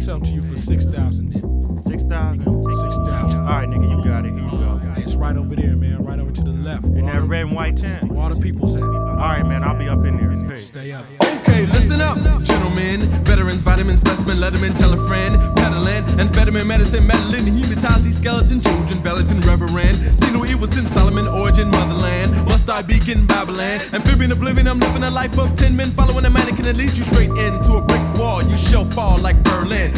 something to you for 6,000 then. 6,000? 6,000. Alright, nigga, you got it. Here you go. Hey, it's right over there, man. Right over to the left. In that red and white tent. Where all the people's at. Alright, man, I'll be up in there. Hey. Stay up. Okay, listen up, gentlemen. Veterans, vitamin specimen, letterman, tell a friend. Peddling, amphetamine, medicine, meddling, hematology, skeleton, children, Bellatin, reverend. See no evil since Solomon, origin, motherland. Must I be in Babylon? Amphibian oblivion, I'm living a life of 10 men. Following a mannequin that leads you straight into a brick wall. You shall fall like Berlin.